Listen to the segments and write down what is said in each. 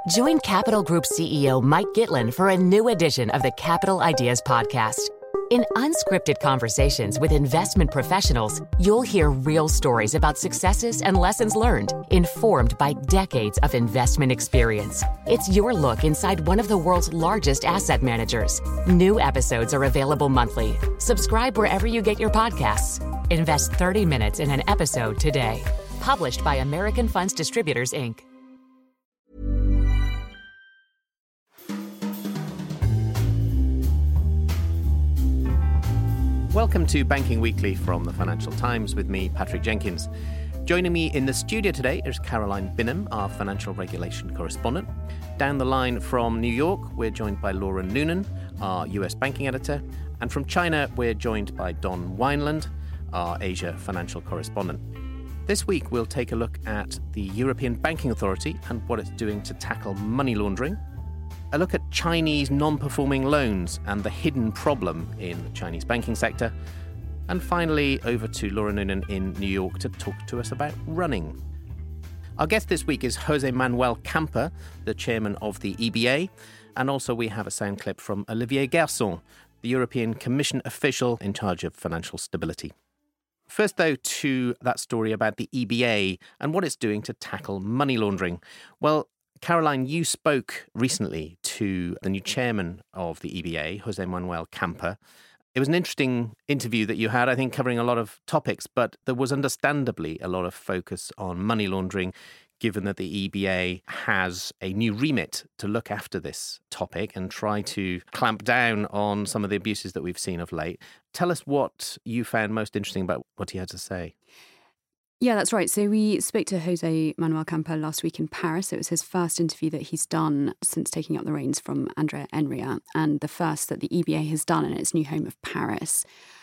Join Capital Group CEO Mike Gitlin for a new edition of the Capital Ideas Podcast. In unscripted conversations with investment professionals, you'll hear real stories about successes and lessons learned, informed by decades of investment experience. It's your look inside one of the world's largest asset managers. New episodes are available monthly. Subscribe wherever you get your podcasts. Invest 30 minutes in an episode today. Published by American Funds Distributors, Inc. Welcome to Banking Weekly from the Financial Times with me, Patrick Jenkins. Joining me in the studio today is Caroline Binham, our financial regulation correspondent. Down the line from New York, we're joined by Laura Noonan, our US banking editor. And from China, we're joined by Don Wineland, our Asia financial correspondent. This week, we'll take a look at the European Banking Authority and what it's doing to tackle money laundering. A look at Chinese non-performing loans and the hidden problem in the Chinese banking sector. And finally, over to Laura Noonan in New York to talk to us about running. Our guest this week is Jose Manuel Campa, the chairman of the EBA. And also we have a sound clip from Olivier Garçon, the European Commission official in charge of financial stability. First, though, to that story about the EBA and what it's doing to tackle money laundering. Well, Caroline, you spoke recently to the new chairman of the EBA, Jose Manuel Campa. It was an interesting interview that you had, I think, covering a lot of topics, but there was understandably a lot of focus on money laundering, given that the EBA has a new remit to look after this topic and try to clamp down on some of the abuses that we've seen of late. Tell us what you found most interesting about what he had to say. Yeah, that's right. So we spoke to Jose Manuel Campa last week in Paris. It was his first interview that he's done since taking up the reins from Andrea Enria, and the first that the EBA has done in its new home of Paris.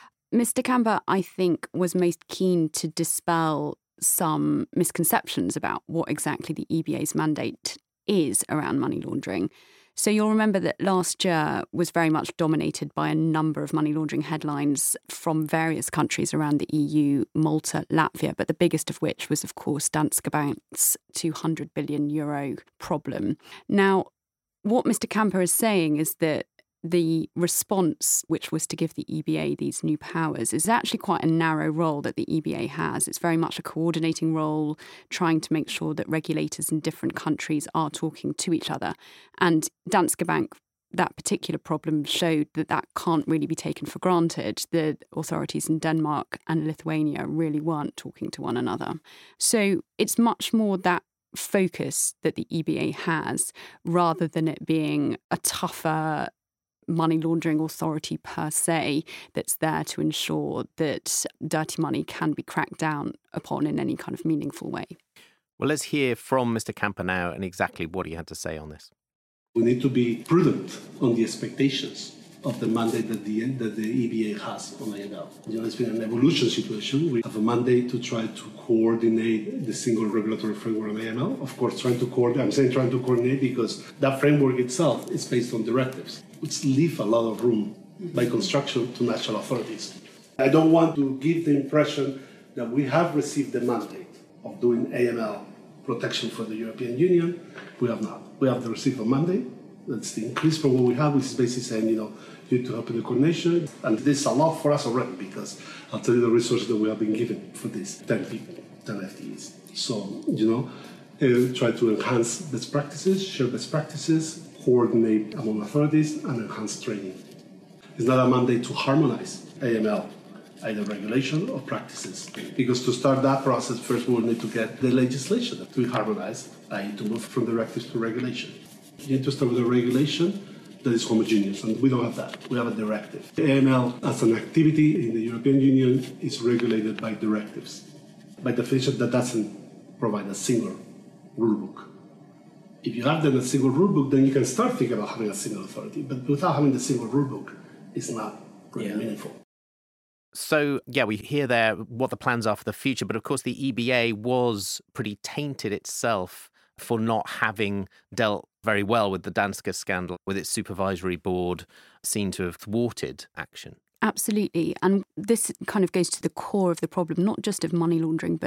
Mr. Campa, I think, was most keen to dispel some misconceptions about what exactly the EBA's mandate is around money laundering. So you'll remember that last year was very much dominated by a number of money laundering headlines from various countries around the EU, Malta, Latvia, but the biggest of which was, of course, Danske Bank's €200 billion problem. Now, what Mr. Campa is saying is that the response, which was to give the EBA these new powers, is actually quite a narrow role that the EBA has. It's very much a coordinating role, trying to make sure that regulators in different countries are talking to each other. And Danske Bank, that particular problem showed that that can't really be taken for granted. The authorities in Denmark and Lithuania really weren't talking to one another. So it's much more that focus that the EBA has, rather than it being a tougher money laundering authority per se that's there to ensure that dirty money can be cracked down upon in any kind of meaningful way. Well, let's hear from Mr. Campa now and exactly what he had to say on this. We need to be prudent on the expectations of the mandate that the EBA has on AML. It's been an evolution situation. We have a mandate to try to coordinate the single regulatory framework on AML. Of course, trying to coordinate because that framework itself is based on directives, which leave a lot of room by construction to national authorities. I don't want to give the impression that we have received the mandate of doing AML protection for the European Union. We have not. We have received a mandate. That's the increase from what we have, which is basically saying, you need to help in the coordination. And this is a lot for us already, because I'll tell you the resources that we have been given for this, 10 people, 10 FTEs. So, try to enhance best practices, share best practices, coordinate among authorities, and enhance training. It's not a mandate to harmonize AML, either regulation or practices. Because to start that process, first we will need to get the legislation to be harmonized, i.e. to move from directives to regulation. You need to start with a regulation that is homogeneous, and we don't have that. We have a directive. AML as an activity in the European Union is regulated by directives. By definition, that doesn't provide a single rule book. If you have then a single rule book, then you can start thinking about having a single authority. But without having the single rule book, it's not really meaningful. So, we hear there what the plans are for the future. But of course, the EBA was pretty tainted itself for not having dealt very well with the Danske scandal, with its supervisory board seen to have thwarted action. Absolutely. And this kind of goes to the core of the problem, not just of money laundering, but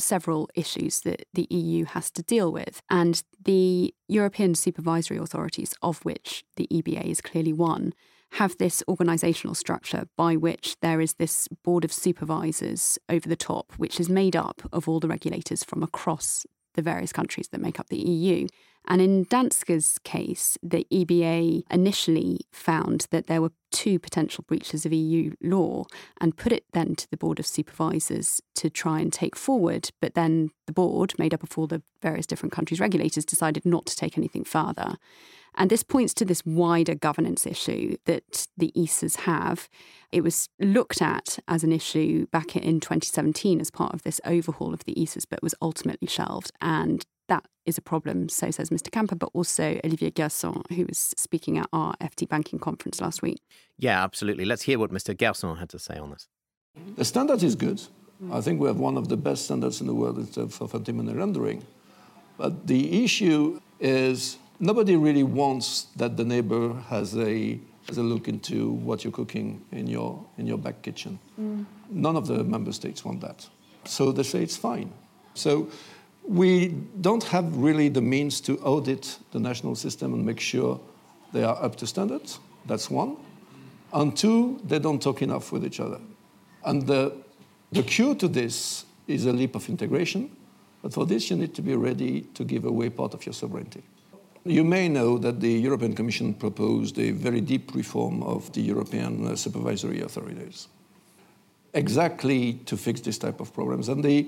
several issues that the EU has to deal with. And the European supervisory authorities, of which the EBA is clearly one, have this organisational structure by which there is this board of supervisors over the top, which is made up of all the regulators from across the various countries that make up the EU. And in Danske's case, the EBA initially found that there were 2 potential breaches of EU law and put it then to the Board of Supervisors to try and take forward. But then the board, made up of all the various different countries' regulators, decided not to take anything further. And this points to this wider governance issue that the ESAs have. It was looked at as an issue back in 2017 as part of this overhaul of the ESAs, but was ultimately shelved. And that is a problem, so says Mr. Camper, but also Olivier Gerson, who was speaking at our FT Banking conference last week. Yeah, absolutely. Let's hear what Mr. Gerson had to say on this. The standard is good. I think we have one of the best standards in the world in terms of anti-money laundering. But the issue is nobody really wants that the neighbor has a look into what you're cooking in your back kitchen. None of the member states want that. So they say it's fine. So we don't have really the means to audit the national system and make sure they are up to standards. That's one. And 2, they don't talk enough with each other. And the cure to this is a leap of integration. But for this, you need to be ready to give away part of your sovereignty. You may know that the European Commission proposed a very deep reform of the European supervisory authorities, exactly to fix this type of problems. And the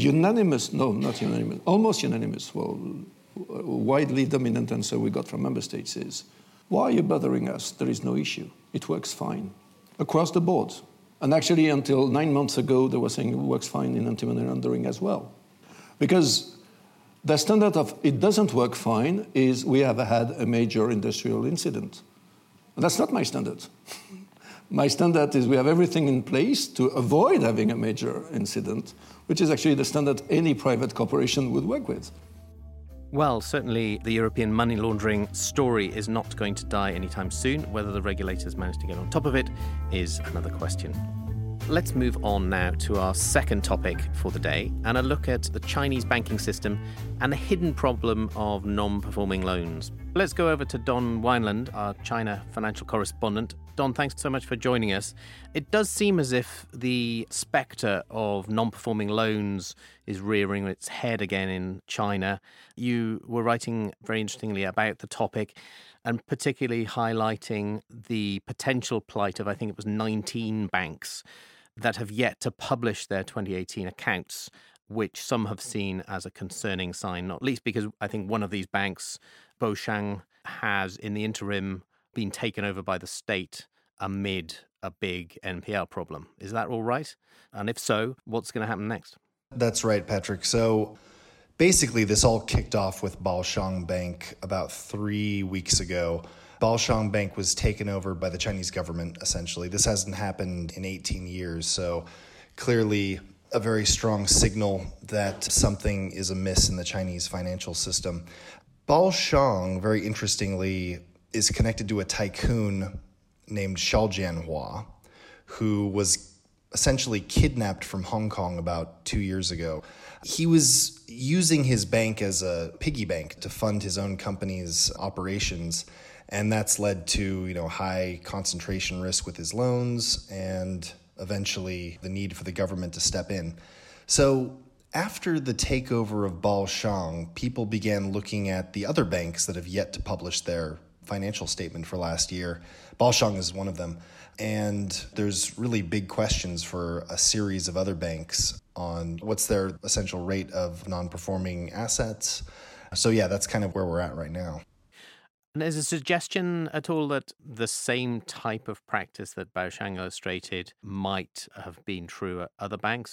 almost unanimous, widely dominant answer we got from member states is, why are you bothering us? There is no issue. It works fine across the board. And actually, until 9 months ago, they were saying it works fine in anti-money laundering as well. Because the standard of it doesn't work fine is we have had a major industrial incident. And that's not my standard. My standard is we have everything in place to avoid having a major incident, which is actually the standard any private corporation would work with. Well, certainly the European money laundering story is not going to die anytime soon. Whether the regulators manage to get on top of it is another question. Let's move on now to our second topic for the day and a look at the Chinese banking system and the hidden problem of non-performing loans. Let's go over to Don Wineland, our China financial correspondent. Don, thanks so much for joining us. It does seem as if the spectre of non-performing loans is rearing its head again in China. You were writing very interestingly about the topic and particularly highlighting the potential plight of, I think it was 19 banks that have yet to publish their 2018 accounts, which some have seen as a concerning sign, not least because I think one of these banks, Boshang, has in the interim been taken over by the state amid a big NPL problem. Is that all right? And if so, what's going to happen next? That's right, Patrick. So basically, this all kicked off with Baoshang Bank about 3 weeks ago. Baoshang Bank was taken over by the Chinese government, essentially. This hasn't happened in 18 years, so clearly a very strong signal that something is amiss in the Chinese financial system. Baoshang, very interestingly, is connected to a tycoon named Xiao Jianhua, who was essentially kidnapped from Hong Kong about 2 years ago. He was using his bank as a piggy bank to fund his own company's operations, and that's led to, high concentration risk with his loans and eventually the need for the government to step in. So after the takeover of Baoshang, people began looking at the other banks that have yet to publish their financial statement for last year. Baoshang is one of them. And there's really big questions for a series of other banks on what's their essential rate of non-performing assets. So yeah, that's kind of where we're at right now. And there's a suggestion at all that the same type of practice that Baoshang illustrated might have been true at other banks,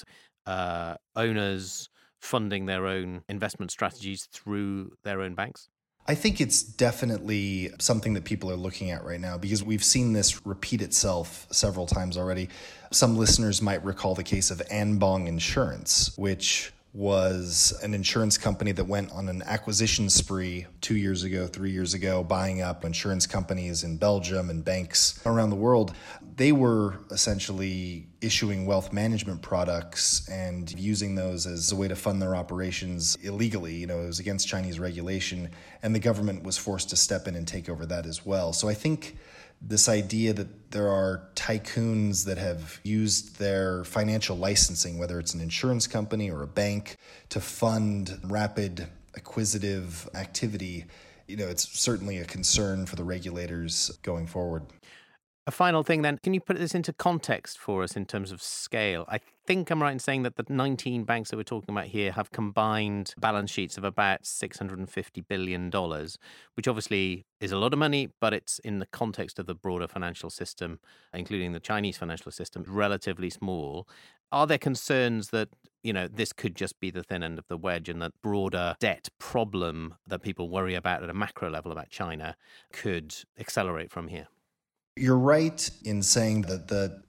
owners funding their own investment strategies through their own banks? I think it's definitely something that people are looking at right now because we've seen this repeat itself several times already. Some listeners might recall the case of Anbong Insurance, which was an insurance company that went on an acquisition spree 2 years ago, 3 years ago, buying up insurance companies in Belgium and banks around the world. They were essentially issuing wealth management products and using those as a way to fund their operations illegally. It was against Chinese regulation, and the government was forced to step in and take over that as well. So I think this idea that there are tycoons that have used their financial licensing, whether it's an insurance company or a bank, to fund rapid acquisitive activity, it's certainly a concern for the regulators going forward. A final thing then, can you put this into context for us in terms of scale? I think I'm right in saying that the 19 banks that we're talking about here have combined balance sheets of about $650 billion, which obviously is a lot of money, but it's in the context of the broader financial system, including the Chinese financial system, relatively small. Are there concerns that, this could just be the thin end of the wedge and that broader debt problem that people worry about at a macro level about China could accelerate from here? You're right in saying that the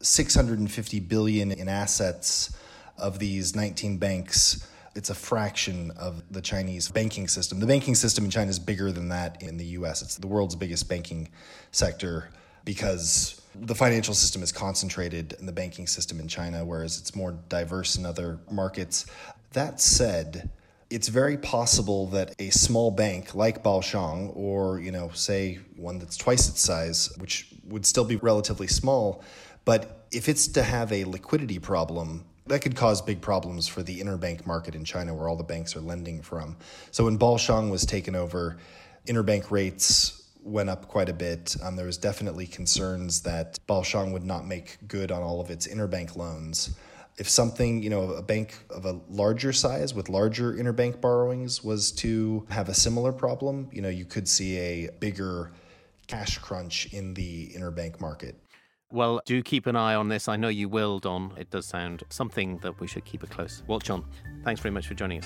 $650 billion in assets of these 19 banks, it's a fraction of the Chinese banking system. The banking system in China is bigger than that in the US. It's the world's biggest banking sector because the financial system is concentrated in the banking system in China, whereas it's more diverse in other markets. That said, it's very possible that a small bank like Baoshang, or, say one that's twice its size, which would still be relatively small, but if it's to have a liquidity problem, that could cause big problems for the interbank market in China where all the banks are lending from. So when Baoshang was taken over, interbank rates went up quite a bit. There was definitely concerns that Baoshang would not make good on all of its interbank loans. If something, a bank of a larger size with larger interbank borrowings was to have a similar problem, you could see a bigger cash crunch in the interbank market. Well, do keep an eye on this. I know you will, Don. It does sound something that we should keep a close watch on. Thanks very much for joining us.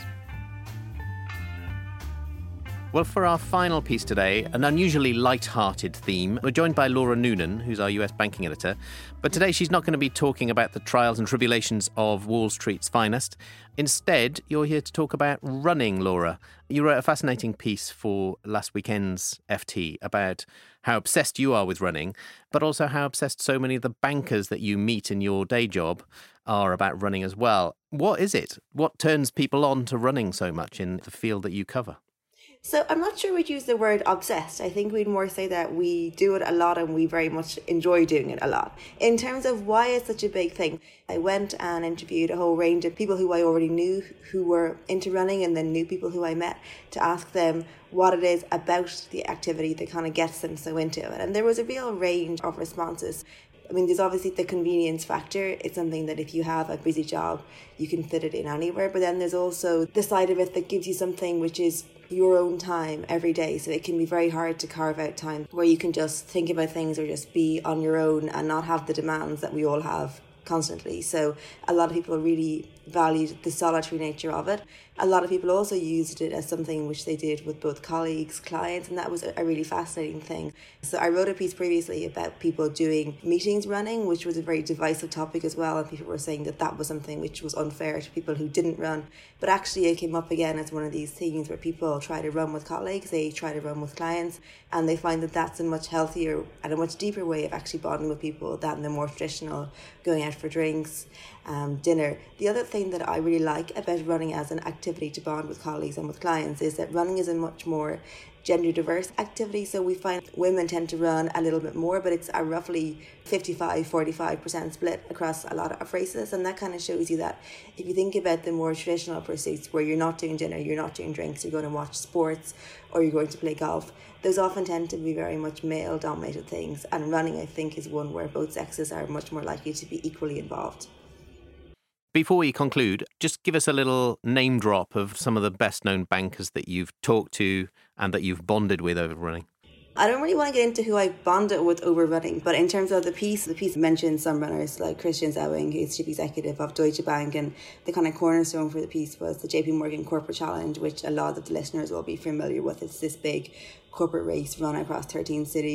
Well, for our final piece today, an unusually light-hearted theme. We're joined by Laura Noonan, who's our US banking editor. But today she's not going to be talking about the trials and tribulations of Wall Street's finest. Instead, you're here to talk about running, Laura. You wrote a fascinating piece for last weekend's FT about how obsessed you are with running, but also how obsessed so many of the bankers that you meet in your day job are about running as well. What is it? What turns people on to running so much in the field that you cover? So I'm not sure we'd use the word obsessed. I think we'd more say that we do it a lot and we very much enjoy doing it a lot. In terms of why it's such a big thing, I went and interviewed a whole range of people who I already knew who were into running, and then new people who I met, to ask them what it is about the activity that kind of gets them so into it. And there was a real range of responses. I mean, there's obviously the convenience factor. It's something that if you have a busy job, you can fit it in anywhere. But then there's also the side of it that gives you something which is your own time every day. So it can be very hard to carve out time where you can just think about things or just be on your own and not have the demands that we all have constantly. So a lot of people really valued the solitary nature of it. A lot of people also used it as something which they did with both colleagues, clients, and that was a really fascinating thing. So I wrote a piece previously about people doing meetings running, which was a very divisive topic as well, and people were saying that that was something which was unfair to people who didn't run. But actually it came up again as one of these themes where people try to run with colleagues, they try to run with clients, and they find that that's a much healthier and a much deeper way of actually bonding with people than the more traditional going out for drinks, dinner. The other thing that I really like about running as an activity to bond with colleagues and with clients is that running is a much more gender diverse activity. So we find women tend to run a little bit more, but it's a roughly 55-45% split across a lot of races. And that kind of shows you that if you think about the more traditional pursuits where you're not doing dinner, you're not doing drinks, you're going to watch sports or you're going to play golf, those often tend to be very much male dominated things. And running, I think, is one where both sexes are much more likely to be equally involved. Before we conclude, just give us a little name drop of some of the best known bankers that you've talked to and that you've bonded with over running. I don't really want to get into who I bonded with over running, but in terms of the piece mentions some runners like Christian Zowing, who's chief executive of Deutsche Bank, and the kind of cornerstone for the piece was the JP Morgan Corporate Challenge, which a lot of the listeners will be familiar with. It's this big corporate race run across 13 cities that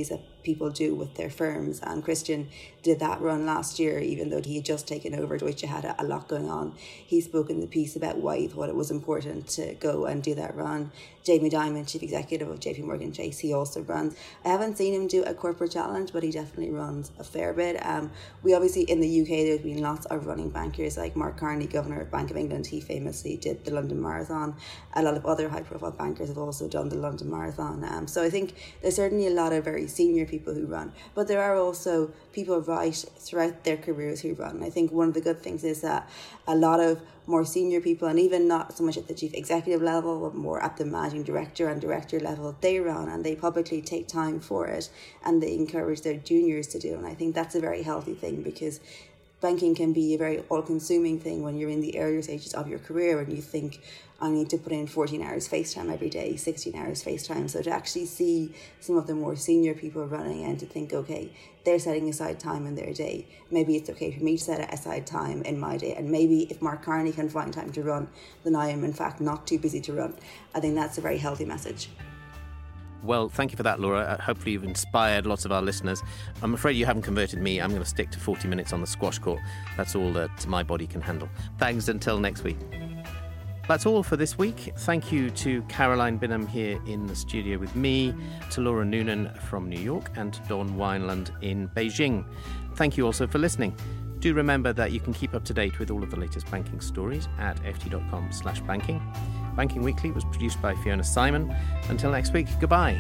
people do with their firms. And Christian did that run last year, even though he had just taken over. Deutsche had a lot going on. He spoke in the piece about why he thought it was important to go and do that run. Jamie Dimon, Chief Executive of JP Morgan Chase, he also runs. I haven't seen him do a corporate challenge, but he definitely runs a fair bit. We obviously, in the UK, there's been lots of running bankers, like Mark Carney, Governor of Bank of England. He famously did the London Marathon. A lot of other high-profile bankers have also done the London Marathon. So I think there's certainly a lot of very senior people who run, but there are also people right throughout their careers who run. I think one of the good things is that a lot of more senior people, and even not so much at the chief executive level, but more at the managing director and director level, they run and they publicly take time for it and they encourage their juniors to do. And I think that's a very healthy thing, because banking can be a very all-consuming thing when you're in the earlier stages of your career and you think, I need to put in 14 hours FaceTime every day, 16 hours FaceTime. So to actually see some of the more senior people running and to think, okay, they're setting aside time in their day. Maybe it's okay for me to set aside time in my day. And maybe if Mark Carney can find time to run, then I am in fact not too busy to run. I think that's a very healthy message. Well, thank you for that, Laura. Hopefully you've inspired lots of our listeners. I'm afraid you haven't converted me. I'm going to stick to 40 minutes on the squash court. That's all that my body can handle. Thanks until next week. That's all for this week. Thank you to Caroline Binham here in the studio with me, to Laura Noonan from New York, and to Dawn Wineland in Beijing. Thank you also for listening. Do remember that you can keep up to date with all of the latest banking stories at ft.com/banking. Banking Weekly was produced by Fiona Simon. Until next week, goodbye.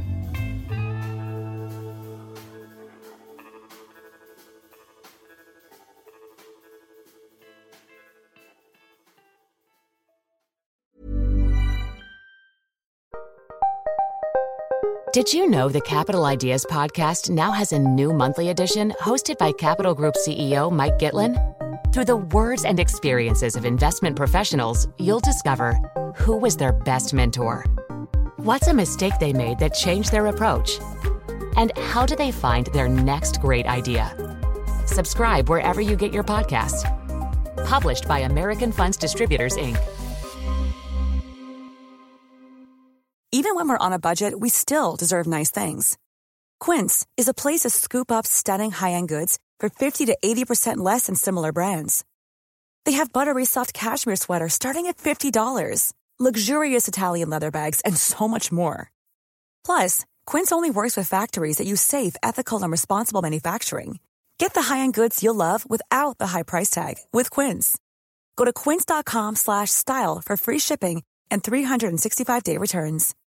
Did you know the Capital Ideas podcast now has a new monthly edition hosted by Capital Group CEO Mike Gitlin? Through the words and experiences of investment professionals, you'll discover who was their best mentor, what's a mistake they made that changed their approach, and how do they find their next great idea. Subscribe wherever you get your podcasts. Published by American Funds Distributors, Inc. Even when we're on a budget, we still deserve nice things. Quince is a place to scoop up stunning high-end goods for 50 to 80% less than similar brands. They have buttery soft cashmere sweaters starting at $50, luxurious Italian leather bags, and so much more. Plus, Quince only works with factories that use safe, ethical, and responsible manufacturing. Get the high-end goods you'll love without the high price tag with Quince. Go to quince.com/style for free shipping and 365-day returns.